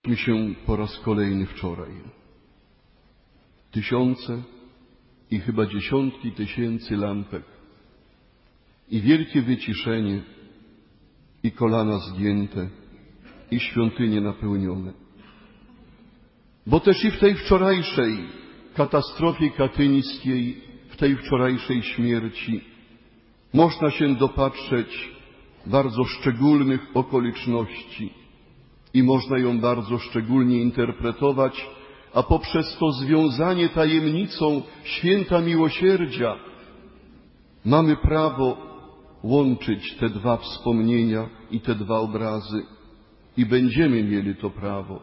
Módlmy się po raz kolejny wczoraj. Tysiące i chyba dziesiątki tysięcy lampek i wielkie wyciszenie i kolana zgięte i świątynie napełnione. Bo też i w tej wczorajszej katastrofie katyńskiej, w tej wczorajszej śmierci można się dopatrzeć bardzo szczególnych okoliczności i można ją bardzo szczególnie interpretować, a poprzez to związanie tajemnicą święta miłosierdzia mamy prawo łączyć te dwa wspomnienia i te dwa obrazy i będziemy mieli to prawo.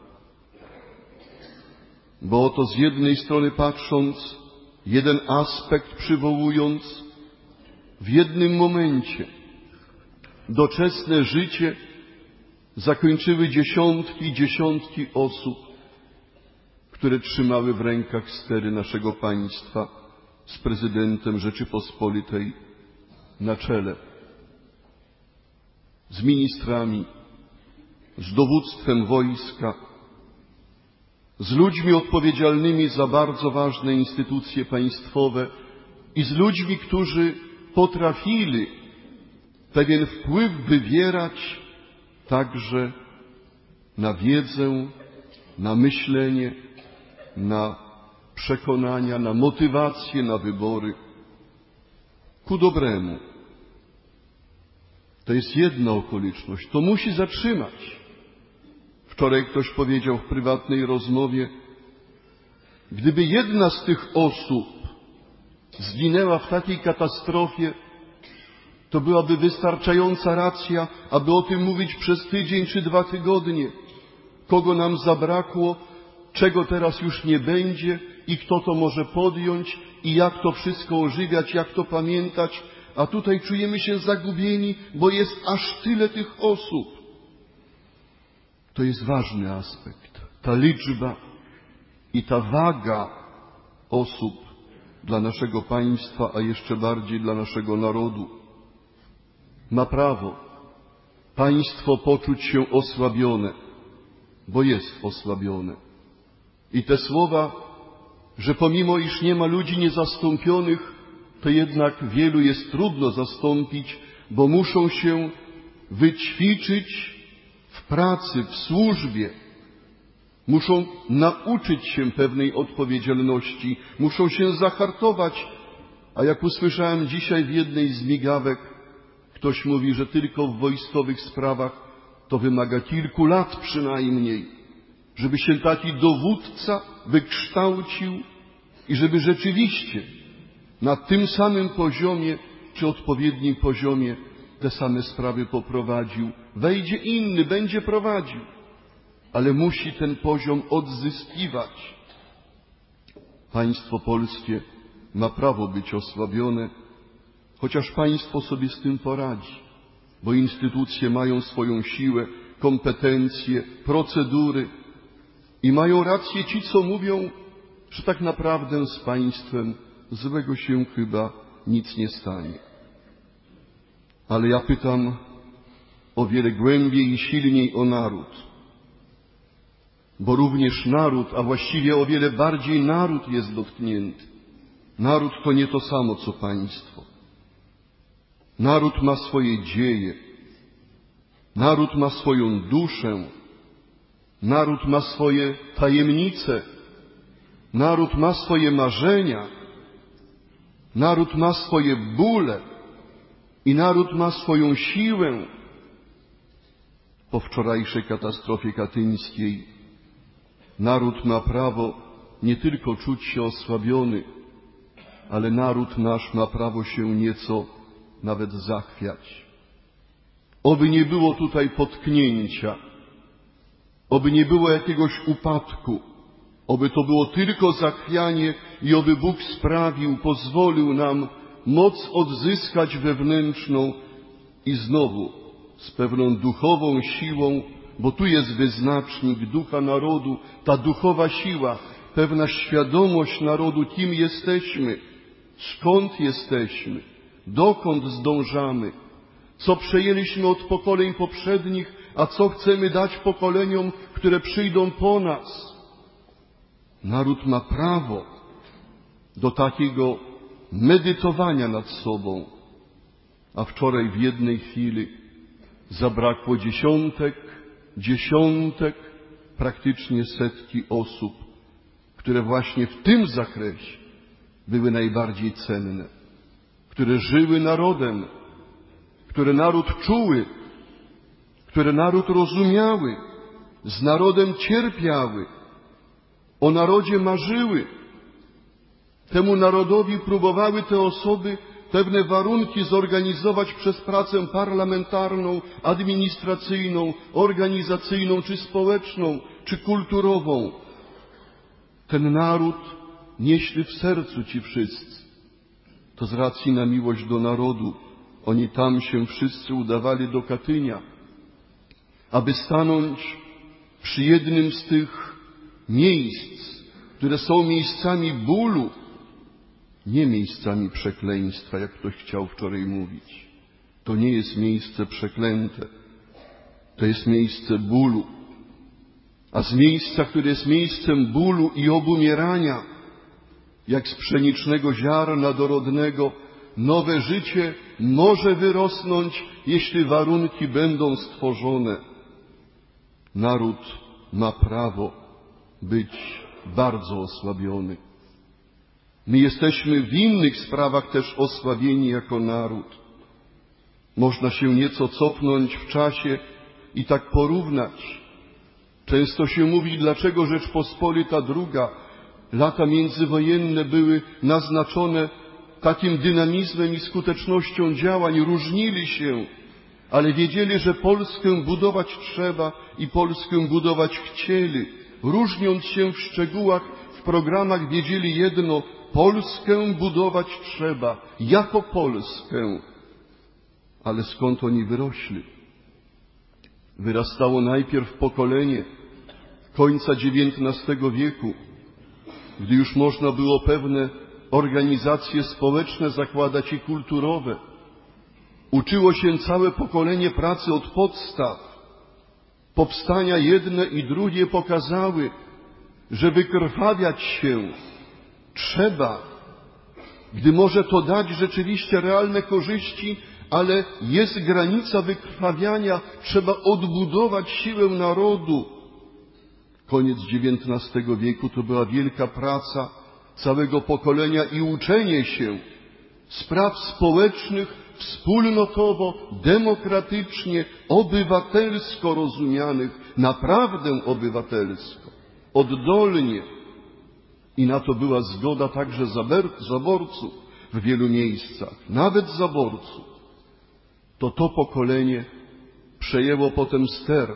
Bo oto z jednej strony patrząc, jeden aspekt przywołując, w jednym momencie doczesne życie zakończyły dziesiątki osób, które trzymały w rękach stery naszego państwa z prezydentem Rzeczypospolitej na czele, z ministrami, z dowództwem wojska, z ludźmi odpowiedzialnymi za bardzo ważne instytucje państwowe i z ludźmi, którzy potrafili pewien wpływ wywierać także na wiedzę, na myślenie, na przekonania, na motywację, na wybory ku dobremu. To jest jedna okoliczność. To musi zatrzymać. Wczoraj ktoś powiedział w prywatnej rozmowie, gdyby jedna z tych osób zginęła w takiej katastrofie, to byłaby wystarczająca racja, aby o tym mówić przez tydzień czy 2 tygodnie. Kogo nam zabrakło, czego teraz już nie będzie i kto to może podjąć i jak to wszystko ożywiać, jak to pamiętać. A tutaj czujemy się zagubieni, bo jest aż tyle tych osób. To jest ważny aspekt. Ta liczba i ta waga osób dla naszego państwa, a jeszcze bardziej dla naszego narodu. Ma prawo państwo poczuć się osłabione, bo jest osłabione. I te słowa, że pomimo iż nie ma ludzi niezastąpionych, to jednak wielu jest trudno zastąpić, bo muszą się wyćwiczyć w pracy, w służbie. Muszą nauczyć się pewnej odpowiedzialności, muszą się zahartować. A jak usłyszałem dzisiaj w jednej z migawek, ktoś mówi, że tylko w wojskowych sprawach to wymaga kilku lat przynajmniej, żeby się taki dowódca wykształcił i żeby rzeczywiście na tym samym poziomie czy odpowiednim poziomie te same sprawy poprowadził. Wejdzie inny, będzie prowadził, ale musi ten poziom odzyskiwać. Państwo polskie ma prawo być osłabione, chociaż państwo sobie z tym poradzi, bo instytucje mają swoją siłę, kompetencje, procedury i mają rację ci, co mówią, że tak naprawdę z państwem złego się chyba nic nie stanie. Ale ja pytam o wiele głębiej i silniej o naród, bo również naród, a właściwie o wiele bardziej naród jest dotknięty. Naród to nie to samo, co państwo. Naród ma swoje dzieje, naród ma swoją duszę, naród ma swoje tajemnice, naród ma swoje marzenia, naród ma swoje bóle i naród ma swoją siłę. Po wczorajszej katastrofie katyńskiej naród ma prawo nie tylko czuć się osłabiony, ale naród nasz ma prawo się nieco nawet zachwiać. Oby nie było tutaj potknięcia, oby nie było jakiegoś upadku, oby to było tylko zachwianie i oby Bóg sprawił, pozwolił nam moc odzyskać wewnętrzną i znowu z pewną duchową siłą, bo tu jest wyznacznik ducha narodu, ta duchowa siła, pewna świadomość narodu, kim jesteśmy, skąd jesteśmy, dokąd zdążamy, co przejęliśmy od pokoleń poprzednich, a co chcemy dać pokoleniom, które przyjdą po nas. Naród ma prawo do takiego medytowania nad sobą, a wczoraj w jednej chwili zabrakło dziesiątek, praktycznie setki osób, które właśnie w tym zakresie były najbardziej cenne, które żyły narodem, które naród czuły, które naród rozumiały, z narodem cierpiały, o narodzie marzyły. Temu narodowi próbowały te osoby pewne warunki zorganizować przez pracę parlamentarną, administracyjną, organizacyjną, czy społeczną, czy kulturową. Ten naród nieśli w sercu ci wszyscy. To z racji na miłość do narodu oni tam się wszyscy udawali do Katynia, aby stanąć przy jednym z tych miejsc, które są miejscami bólu, nie miejscami przekleństwa, jak ktoś chciał wczoraj mówić. To nie jest miejsce przeklęte, to jest miejsce bólu. A z miejsca, które jest miejscem bólu i obumierania, jak z pszenicznego ziarna dorodnego, nowe życie może wyrosnąć, jeśli warunki będą stworzone. Naród ma prawo być bardzo osłabiony. My jesteśmy w innych sprawach też osłabieni jako naród. Można się nieco cofnąć w czasie i tak porównać. Często się mówi, dlaczego Rzeczpospolita II, lata międzywojenne były naznaczone takim dynamizmem i skutecznością działań, różnili się, ale wiedzieli, że Polskę budować trzeba i Polskę budować chcieli. Różniąc się w szczegółach, w programach wiedzieli jedno: Polskę budować trzeba, jako Polskę. Ale skąd oni wyrośli? Wyrastało najpierw pokolenie końca XIX wieku, gdy już można było pewne organizacje społeczne zakładać i kulturowe. Uczyło się całe pokolenie pracy od podstaw. Powstania jedne i drugie pokazały, że wykrwawiać się trzeba, gdy może to dać rzeczywiście realne korzyści, ale jest granica wykrwawiania, trzeba odbudować siłę narodu. Koniec XIX wieku to była wielka praca całego pokolenia i uczenie się spraw społecznych wspólnotowo, demokratycznie, obywatelsko rozumianych, naprawdę obywatelsko, oddolnie. I na to była zgoda także zaborców w wielu miejscach, nawet zaborców. To pokolenie przejęło potem ster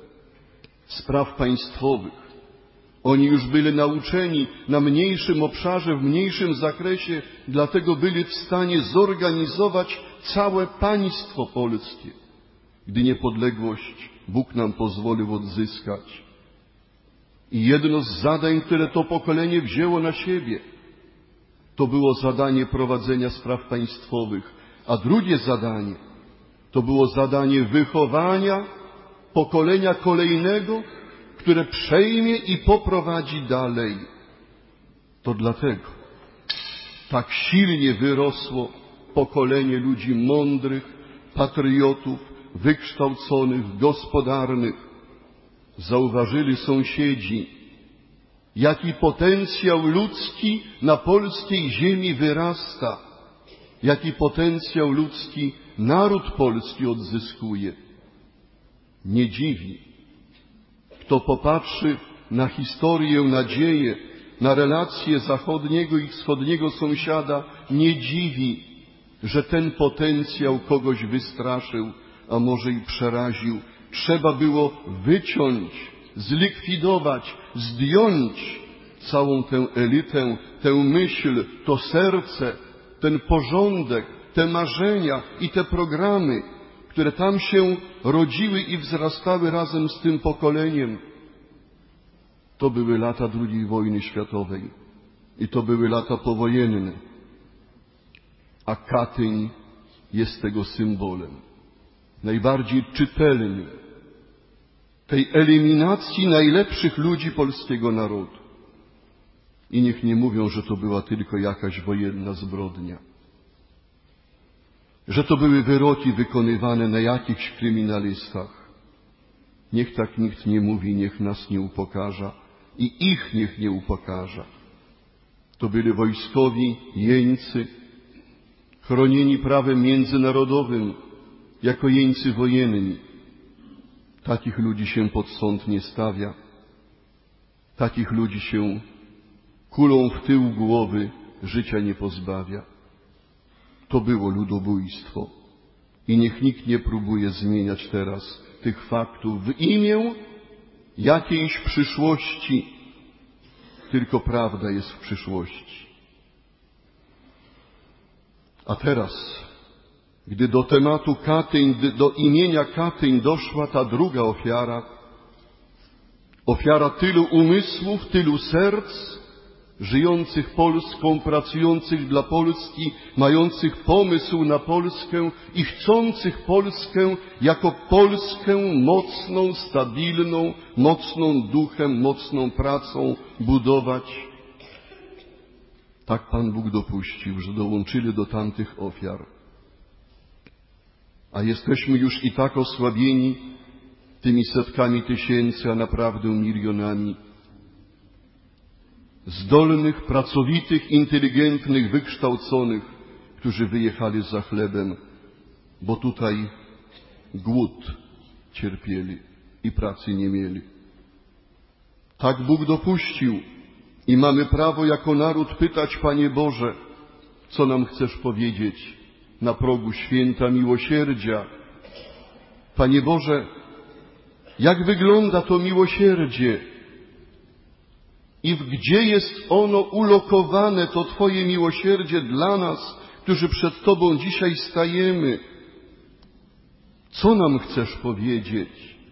spraw państwowych. Oni już byli nauczeni na mniejszym obszarze, w mniejszym zakresie, dlatego byli w stanie zorganizować całe państwo polskie, gdy niepodległość Bóg nam pozwolił odzyskać. I jedno z zadań, które to pokolenie wzięło na siebie, to było zadanie prowadzenia spraw państwowych, a drugie zadanie to było zadanie wychowania pokolenia kolejnego, które przejmie i poprowadzi dalej. To dlatego tak silnie wyrosło pokolenie ludzi mądrych, patriotów, wykształconych, gospodarnych. Zauważyli sąsiedzi, jaki potencjał ludzki na polskiej ziemi wyrasta, jaki potencjał ludzki naród polski odzyskuje. Nie dziwi, kto popatrzy na historię, na dzieje, na relacje zachodniego i wschodniego sąsiada, nie dziwi, że ten potencjał kogoś wystraszył, a może i przeraził. Trzeba było wyciąć, zlikwidować, zdjąć całą tę elitę, tę myśl, to serce, ten porządek, te marzenia i te programy, które tam się rodziły i wzrastały razem z tym pokoleniem. To były lata II wojny światowej i to były lata powojenne. A Katyń jest tego symbolem. Najbardziej czytelnym tej eliminacji najlepszych ludzi polskiego narodu. I niech nie mówią, że to była tylko jakaś wojenna zbrodnia, że to były wyroki wykonywane na jakichś kryminalistach. Niech tak nikt nie mówi, niech nas nie upokarza i ich niech nie upokarza. To byli wojskowi jeńcy, chronieni prawem międzynarodowym jako jeńcy wojenni. Takich ludzi się pod sąd nie stawia. Takich ludzi się kulą w tył głowy życia nie pozbawia. To było ludobójstwo. I niech nikt nie próbuje zmieniać teraz tych faktów w imię jakiejś przyszłości. Tylko prawda jest w przyszłości. A teraz, gdy do tematu Katyń, do imienia Katyń doszła ta druga ofiara tylu umysłów, tylu serc, żyjących Polską, pracujących dla Polski, mających pomysł na Polskę i chcących Polskę jako Polskę mocną, stabilną, mocną duchem, mocną pracą budować. Tak Pan Bóg dopuścił, że dołączyli do tamtych ofiar. A jesteśmy już i tak osłabieni tymi setkami tysięcy, a naprawdę milionami zdolnych, pracowitych, inteligentnych, wykształconych, którzy wyjechali za chlebem, bo tutaj głód cierpieli i pracy nie mieli. Tak Bóg dopuścił i mamy prawo jako naród pytać, Panie Boże, co nam chcesz powiedzieć na progu święta miłosierdzia? Panie Boże, jak wygląda to miłosierdzie? I gdzie jest ono ulokowane, to Twoje miłosierdzie dla nas, którzy przed Tobą dzisiaj stajemy? Co nam chcesz powiedzieć?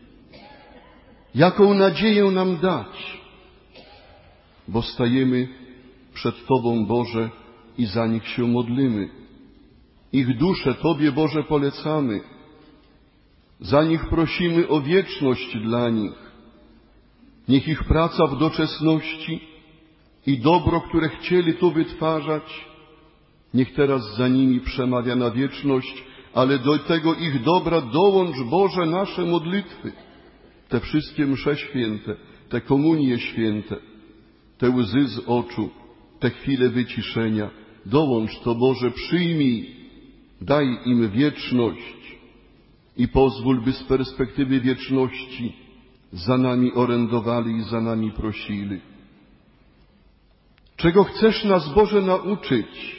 Jaką nadzieję nam dać? Bo stajemy przed Tobą, Boże, i za nich się modlimy. Ich dusze Tobie, Boże, polecamy. Za nich prosimy o wieczność dla nich. Niech ich praca w doczesności i dobro, które chcieli tu wytwarzać, niech teraz za nimi przemawia na wieczność, ale do tego ich dobra dołącz, Boże, nasze modlitwy, te wszystkie msze święte, te komunie święte, te łzy z oczu, te chwile wyciszenia. Dołącz to, Boże, przyjmij, daj im wieczność i pozwól, by z perspektywy wieczności za nami orędowali i za nami prosili. Czego chcesz nas, Boże, nauczyć?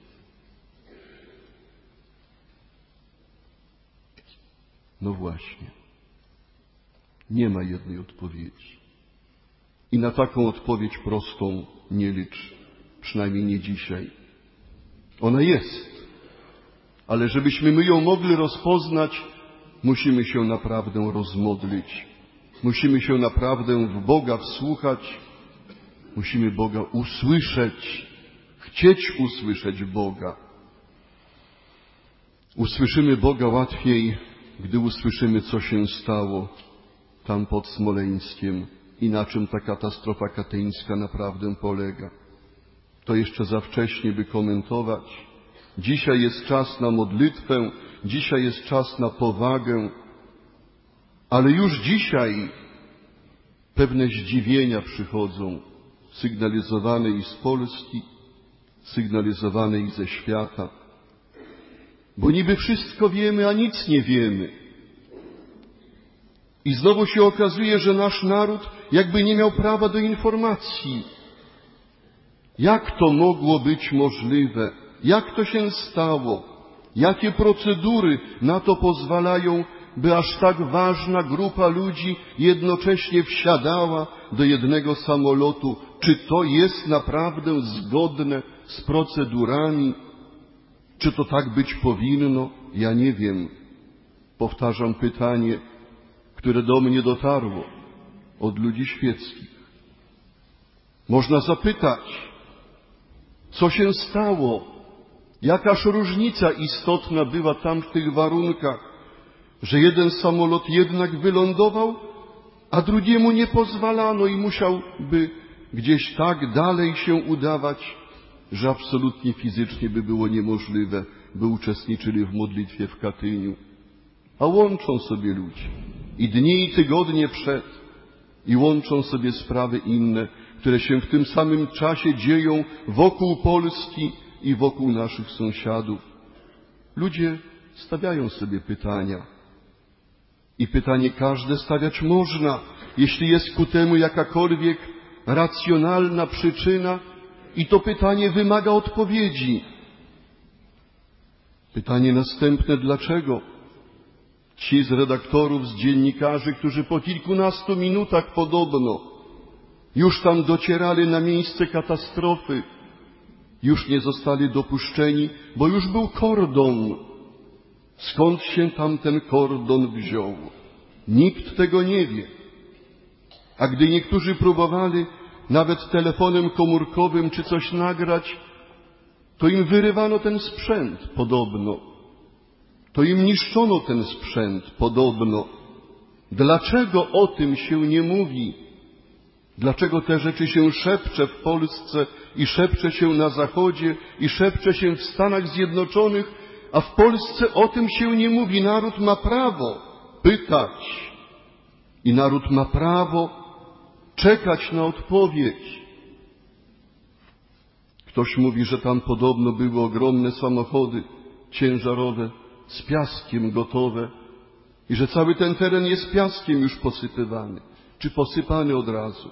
No właśnie, nie ma jednej odpowiedzi. I na taką odpowiedź prostą nie licz, przynajmniej nie dzisiaj. Ona jest, ale żebyśmy my ją mogli rozpoznać, musimy się naprawdę rozmodlić. Musimy się naprawdę w Boga wsłuchać. Musimy Boga usłyszeć, chcieć usłyszeć Boga. Usłyszymy Boga łatwiej, gdy usłyszymy, co się stało tam pod Smoleńskiem i na czym ta katastrofa katyńska naprawdę polega. To jeszcze za wcześnie, by komentować. Dzisiaj jest czas na modlitwę, dzisiaj jest czas na powagę, ale już dzisiaj pewne zdziwienia przychodzą, sygnalizowane i z Polski, sygnalizowane i ze świata. Bo niby wszystko wiemy, a nic nie wiemy. I znowu się okazuje, że nasz naród jakby nie miał prawa do informacji. Jak to mogło być możliwe? Jak to się stało? Jakie procedury na to pozwalają, by aż tak ważna grupa ludzi jednocześnie wsiadała do jednego samolotu? Czy to jest naprawdę zgodne z procedurami? Czy to tak być powinno? Ja nie wiem. Powtarzam pytanie, które do mnie dotarło od ludzi świeckich. Można zapytać, co się stało? Jakaż różnica istotna była tam w tych warunkach, że jeden samolot jednak wylądował, a drugiemu nie pozwalano i musiałby gdzieś tak dalej się udawać, że absolutnie fizycznie by było niemożliwe, by uczestniczyli w modlitwie w Katyniu. A łączą sobie ludzie i dni, i tygodnie przed, i łączą sobie sprawy inne, które się w tym samym czasie dzieją wokół Polski i wokół naszych sąsiadów. Ludzie stawiają sobie pytania. I pytanie każde stawiać można, jeśli jest ku temu jakakolwiek racjonalna przyczyna, i to pytanie wymaga odpowiedzi. Pytanie następne: dlaczego? Ci z redaktorów, z dziennikarzy, którzy po kilkunastu minutach podobno już tam docierali na miejsce katastrofy, już nie zostali dopuszczeni, bo już był kordon. Skąd się tam ten kordon wziął? Nikt tego nie wie. A gdy niektórzy próbowali nawet telefonem komórkowym czy coś nagrać, to im wyrywano ten sprzęt podobno. To im niszczono ten sprzęt podobno. Dlaczego o tym się nie mówi? Dlaczego te rzeczy się szepcze w Polsce i szepcze się na Zachodzie i szepcze się w Stanach Zjednoczonych, a w Polsce o tym się nie mówi? Naród ma prawo pytać i naród ma prawo czekać na odpowiedź. Ktoś mówi, że tam podobno były ogromne samochody ciężarowe z piaskiem gotowe i że cały ten teren jest piaskiem już posypywany, czy posypany od razu.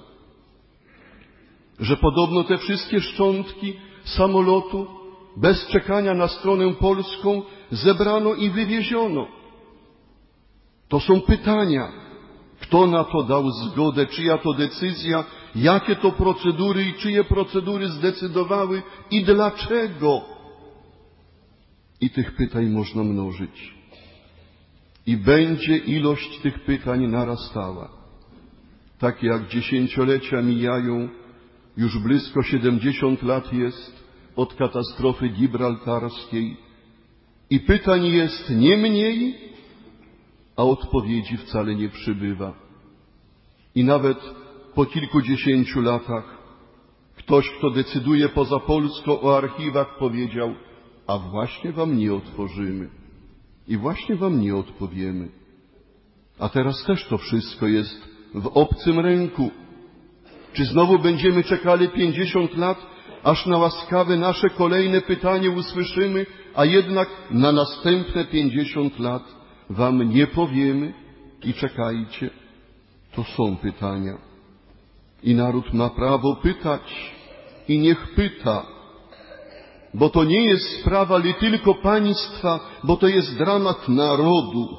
Że podobno te wszystkie szczątki samolotu bez czekania na stronę polską zebrano i wywieziono. To są pytania. Kto na to dał zgodę? Czyja to decyzja? Jakie to procedury i czyje procedury zdecydowały? I dlaczego? I tych pytań można mnożyć. I będzie ilość tych pytań narastała. Tak jak dziesięciolecia mijają, już blisko 70 lat jest od katastrofy gibraltarskiej. I pytań jest nie mniej, a odpowiedzi wcale nie przybywa. I nawet po kilkudziesięciu latach ktoś, kto decyduje poza Polską o archiwach, powiedział: a właśnie wam nie otworzymy i właśnie wam nie odpowiemy. A teraz też to wszystko jest w obcym ręku. Czy znowu będziemy czekali 50 lat, aż na łaskawe nasze kolejne pytanie usłyszymy, a jednak na następne 50 lat wam nie powiemy i czekajcie? To są pytania. I naród ma prawo pytać i niech pyta, bo to nie jest sprawa li tylko państwa, bo to jest dramat narodu.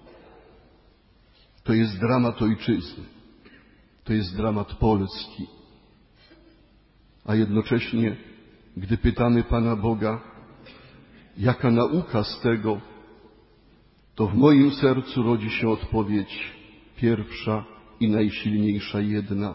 To jest dramat ojczyzny. To jest dramat Polski. A jednocześnie, gdy pytamy Pana Boga, jaka nauka z tego, to w moim sercu rodzi się odpowiedź pierwsza i najsilniejsza jedna.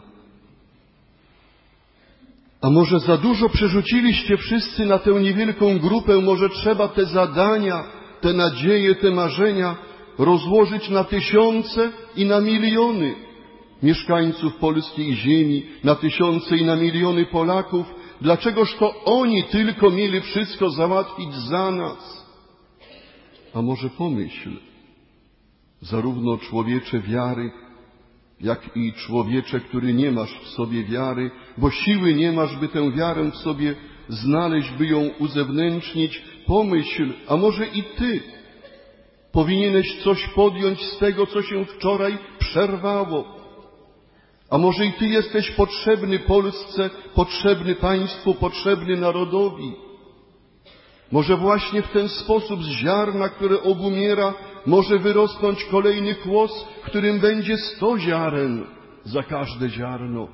A może za dużo przerzuciliście wszyscy na tę niewielką grupę, może trzeba te zadania, te nadzieje, te marzenia rozłożyć na tysiące i na miliony mieszkańców polskiej ziemi, na tysiące i na miliony Polaków. Dlaczegoż to oni tylko mieli wszystko załatwić za nas? A może pomyśl, zarówno człowiecze wiary, jak i człowiecze, który nie masz w sobie wiary, bo siły nie masz, by tę wiarę w sobie znaleźć, by ją uzewnętrznić. Pomyśl, a może i ty powinieneś coś podjąć z tego, co się wczoraj przerwało. A może i ty jesteś potrzebny Polsce, potrzebny państwu, potrzebny narodowi. Może właśnie w ten sposób z ziarna, które obumiera, może wyrosnąć kolejny kłos, w którym będzie 100 ziaren za każde ziarno.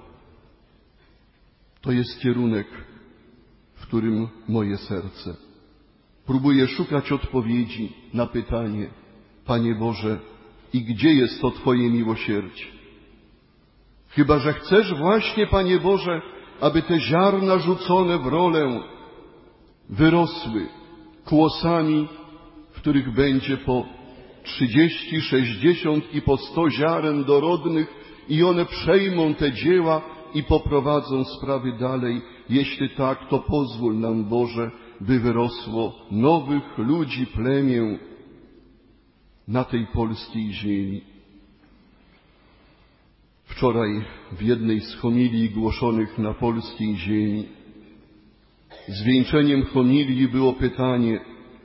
To jest kierunek, w którym moje serce próbuje szukać odpowiedzi na pytanie: Panie Boże, i gdzie jest to Twoje miłosierdzie? Chyba że chcesz właśnie, Panie Boże, aby te ziarna rzucone w rolę wyrosły kłosami, w których będzie po 30, 60 i po 100 ziaren dorodnych i one przejmą te dzieła i poprowadzą sprawy dalej. Jeśli tak, to pozwól nam, Boże, by wyrosło nowych ludzi, plemię na tej polskiej ziemi. Wczoraj w jednej z homilii głoszonych na polskiej ziemi zwieńczeniem homilii było pytanie: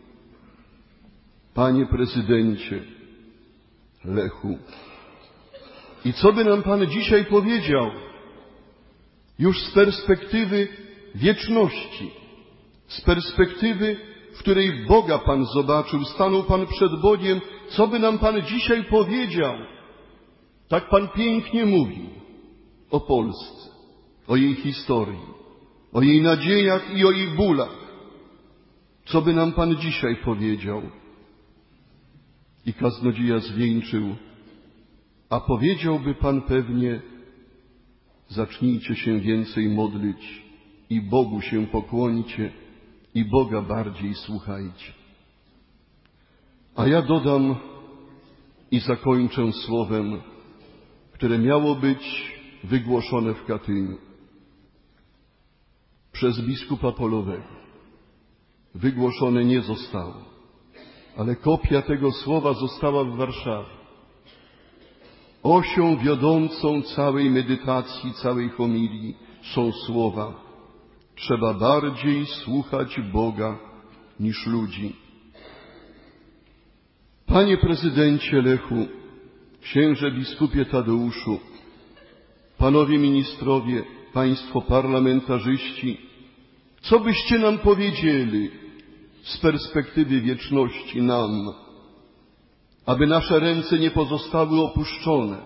Panie prezydencie Lechu, i co by nam Pan dzisiaj powiedział już z perspektywy wieczności, z perspektywy, w której Boga Pan zobaczył, stanął Pan przed Bogiem, co by nam Pan dzisiaj powiedział? Tak Pan pięknie mówił o Polsce, o jej historii, o jej nadziejach i o jej bólach. Co by nam Pan dzisiaj powiedział? I kaznodzieja zwieńczył: a powiedziałby Pan pewnie: zacznijcie się więcej modlić i Bogu się pokłońcie i Boga bardziej słuchajcie. A ja dodam i zakończę słowem, które miało być wygłoszone w Katyniu przez biskupa polowego. Wygłoszone nie zostało, ale kopia tego słowa została w Warszawie. Osią wiodącą całej medytacji, całej homilii są słowa: trzeba bardziej słuchać Boga niż ludzi. Panie prezydencie Lechu, księże biskupie Tadeuszu, panowie ministrowie, państwo parlamentarzyści, co byście nam powiedzieli z perspektywy wieczności nam, aby nasze ręce nie pozostały opuszczone?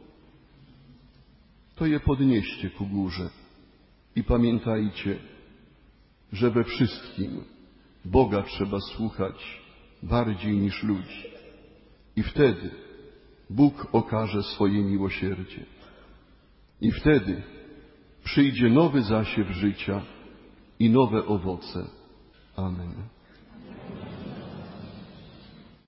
To je podnieście ku górze i pamiętajcie, że we wszystkim Boga trzeba słuchać bardziej niż ludzi. I wtedy Bóg okaże swoje miłosierdzie. I wtedy przyjdzie nowy zasiew życia i nowe owoce. Amen.